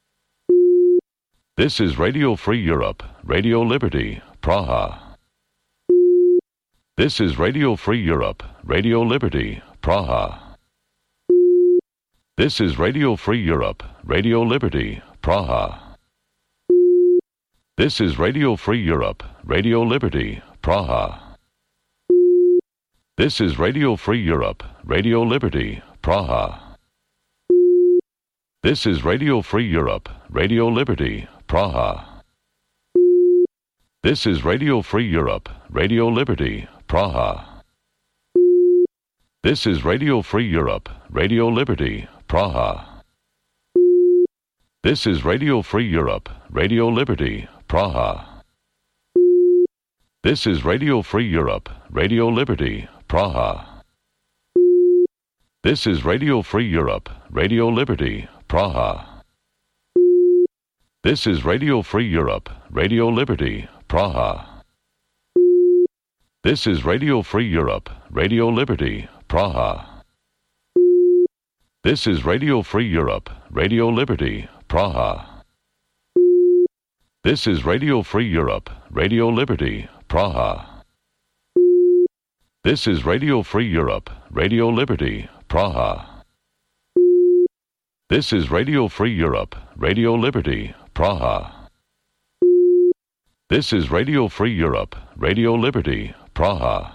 This is Radio Free Europe, Radio Liberty, Praha. This is Radio Free Europe, Radio Liberty, Praha. This is Radio Free Europe, Radio Liberty, Praha. This is Radio Free Europe, Radio Liberty, Praha. This is Radio Free Europe, Radio Liberty, Praha. This is Radio Free Europe, Radio Liberty, Praha. This is Radio Free Europe, Radio Liberty, Praha. This is Radio Free Europe, Radio Liberty, Praha. This is Radio Free Europe, Radio Liberty, Praha. This is Radio Free Europe, Radio Liberty, Praha. This is Radio Free Europe, Radio Liberty, Praha. This is Radio Free Europe, Radio Liberty, Praha. This is Radio Free Europe, Radio Liberty, Praha. This is Radio Free Europe, Radio Liberty, Praha. This is Radio Free Europe, Radio Liberty, Praha. This is Radio Free Europe, Radio Liberty, Praha. This is Radio Free Europe, Radio Liberty, Praha. This is Radio Free Europe, Radio Liberty, Praha.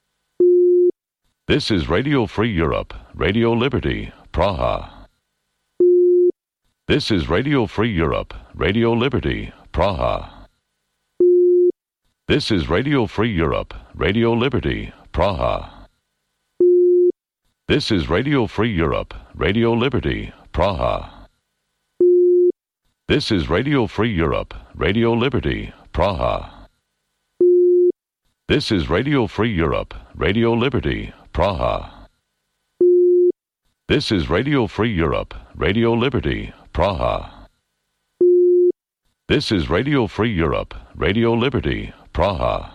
This is Radio Free Europe, Radio Liberty, Praha. This is Radio Free Europe, Radio Liberty, Praha. This is Radio Free Europe, Radio Liberty, Praha. This is Radio Free Europe, Radio Liberty, Praha. This is Radio Free Europe, Radio Liberty, Praha. This is Radio Free Europe, Radio Liberty, Praha. This is Radio Free Europe, Radio Liberty, Praha. This is Radio Free Europe, Radio Liberty, Praha.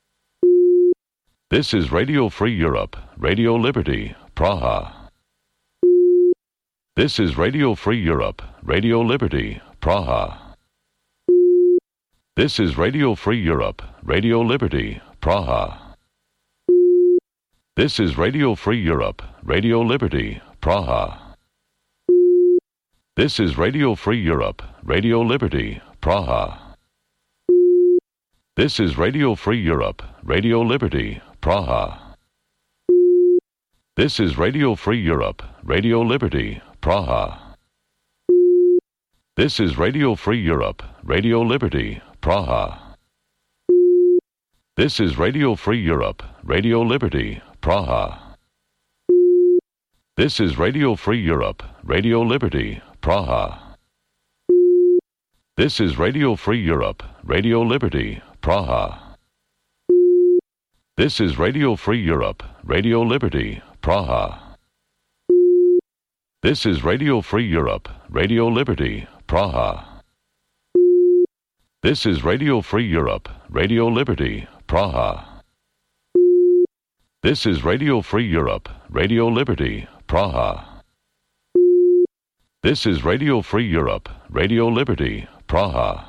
This is Radio Free Europe, Radio Liberty, Praha. This is Radio Free Europe, Radio Liberty, Praha. This is Radio Free Europe, Radio Liberty, Praha. This is Radio Free Europe, Radio Liberty, Praha. This is Radio Free Europe, Radio Liberty, Praha. This is Radio Free Europe, Radio Liberty, Praha. This is Radio Free Europe, Radio Liberty, Praha. This is Radio Free Europe, Radio Liberty, Praha. This is Radio Free Europe, Radio Liberty, Praha. This is Radio Free Europe, Radio Liberty, Praha. This is Radio Free Europe, Radio Liberty, Praha. This is Radio Free Europe, Radio Liberty, Praha. This is Radio Free Europe, Radio Liberty, Praha. This is Radio Free Europe, Radio Liberty, Praha. This is Radio Free Europe, Radio Liberty, Praha. This is Radio Free Europe, Radio Liberty, Praha.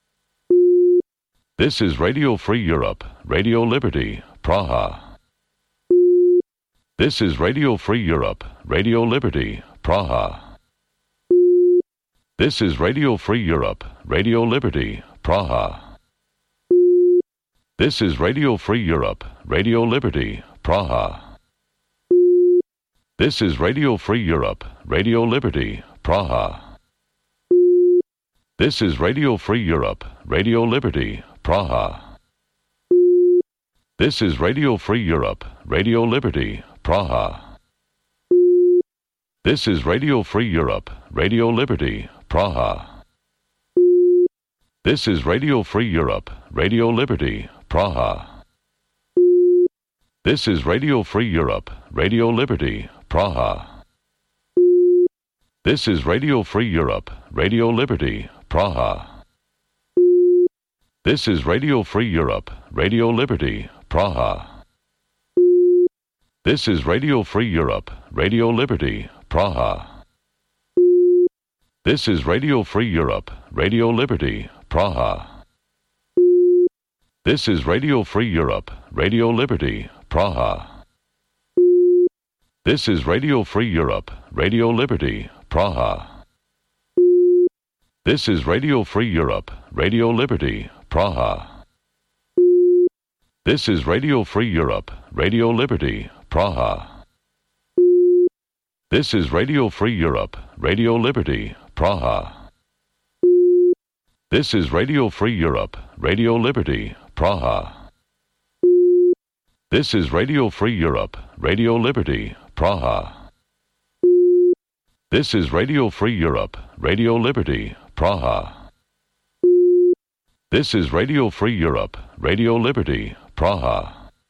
This is Radio Free Europe, Radio Liberty, Praha. This is Radio Free Europe, Radio Liberty, Praha. This is Radio Free Europe, Radio Liberty, Praha. This is Radio Free Europe, Radio Liberty, Praha. This is Radio Free Europe, Radio Liberty, Praha. This is Radio Free Europe, Radio Liberty, Praha. This is Radio Free Europe, Radio Liberty, Praha. This is Radio Free Europe, Radio Liberty, Praha. This is Radio Free Europe, Radio Liberty, Praha. This is Radio Free Europe, Radio Liberty, Praha. This is Radio Free Europe, Radio Liberty, Praha. This is Radio Free Europe, Radio Liberty, Praha. This is Radio Free Europe, Radio Liberty, Praha. This is Radio Free Europe, Radio Liberty, Praha. This is Radio Free Europe, Radio Liberty, Praha. This is Radio Free Europe, Radio Liberty, Praha. This is Radio Free Europe, Radio Liberty, Praha. This is Radio Free Europe, Radio Liberty, Praha. This is Radio Free Europe, Radio Liberty, Praha. This is Radio Free Europe, Radio Liberty, Praha. This is Radio Free Europe, Radio Liberty, Praha. This is Radio Free Europe, Radio Liberty, Praha. This is Radio Free Europe, Radio Liberty, Praha.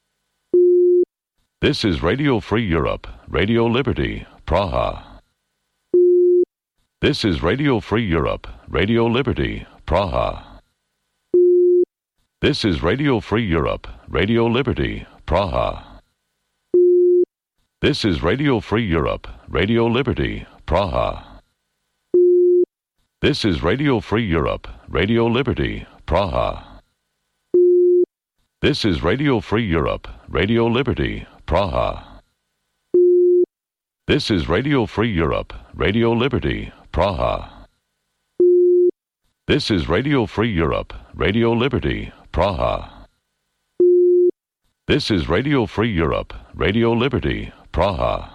This is Radio Free Europe, Radio Liberty, Praha. This is Radio Free Europe, Radio Liberty, Praha. This is Radio Free Europe, Radio Liberty, Praha. This is Radio Free Europe, Radio Liberty, Praha. This is Radio Free Europe, Radio Liberty, Praha. This is Radio Free Europe, Radio Liberty, Praha. This is Radio Free Europe, Radio Liberty, Praha. This is Radio Free Europe, Radio Liberty, Praha. This is Radio Free Europe, Radio Liberty, Praha.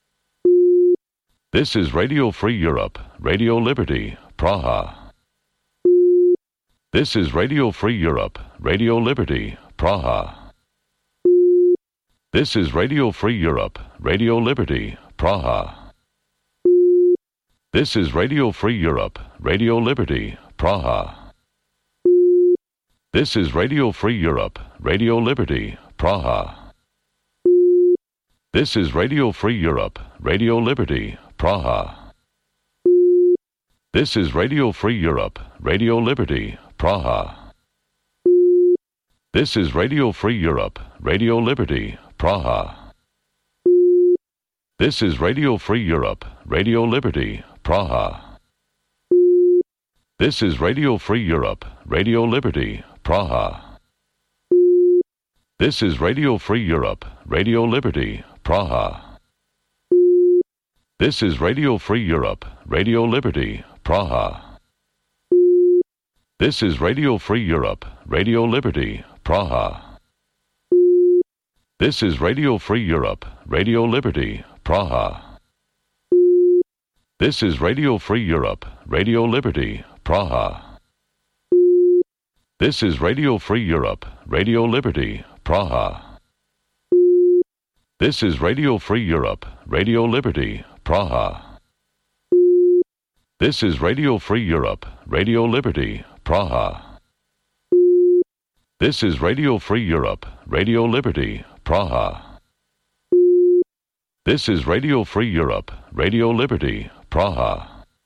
This is Radio Free Europe, Radio Liberty, Praha. This is Radio Free Europe, Radio Liberty, Praha. This is Radio Free Europe, Radio Liberty, Praha. This is Radio Free Europe, Radio Liberty, Praha. This is Radio Free Europe, Radio Liberty, Praha. This is Radio Free Europe, Radio Liberty, Praha. This is Radio Free Europe, Radio Liberty, Praha. This is Radio Free Europe, Radio Liberty, Praha. This is Radio Free Europe, Radio Liberty, Praha. This is Radio Free Europe, Radio Liberty, Praha. This is Radio Free Europe, Radio Liberty, Praha. This is Radio Free Europe, Radio Liberty, Praha. This is Radio Free Europe, Radio Liberty, Praha. This is Radio Free Europe, Radio Liberty, Praha. This is Radio Free Europe, Radio Liberty, Praha. This is Radio Free Europe, Radio Liberty, Praha. This is Radio Free Europe, Radio Liberty, Praha. This is Radio Free Europe, Radio Liberty, Praha. This is Radio Free Europe, Radio Liberty, Praha. This is Radio Free Europe, Radio Liberty, Praha.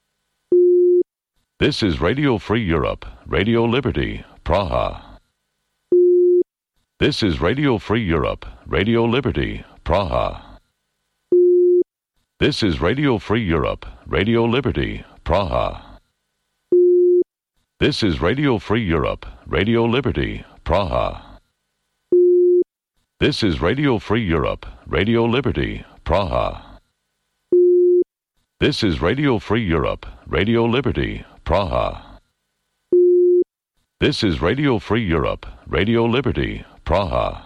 This is Radio Free Europe, Radio Liberty, Praha. This is Radio Free Europe, Radio Liberty, Praha. This is Radio Free Europe, Radio Liberty, Praha. This is Radio Free Europe, Radio Liberty, Praha. This is Radio Free Europe, Radio Liberty, Praha. This is Radio Free Europe, Radio Liberty, Praha. This is Radio Free Europe, Radio Liberty, Praha.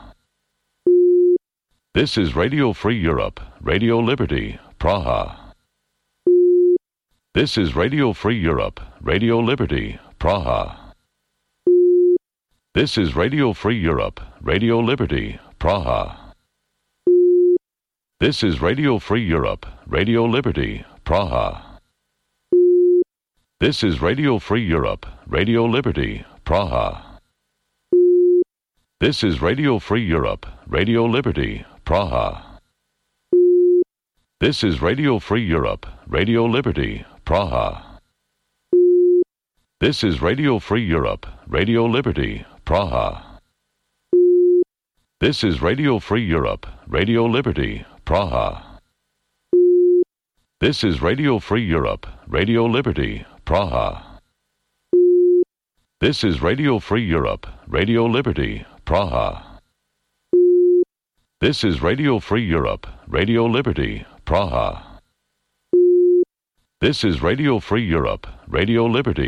This is Radio Free Europe, Radio Liberty, Praha. This is Radio Free Europe, Radio Liberty, Praha. This is Radio Free Europe, Radio Liberty, Praha. This is Radio Free Europe, Radio Liberty, Praha. This is Radio Free Europe, Radio Liberty, Praha. This is Radio Free Europe, Radio Liberty, Praha. This is Radio Free Europe, Radio Liberty, Praha. This is Radio Free Europe, Radio Liberty, Praha. This is Radio Free Europe, Radio Liberty, Praha. This is Radio Free Europe, Radio Liberty, Praha. This is Radio Free Europe, Radio Liberty, Praha. This is Radio Free Europe, Radio Liberty, Praha. This is Radio Free Europe, Radio Liberty.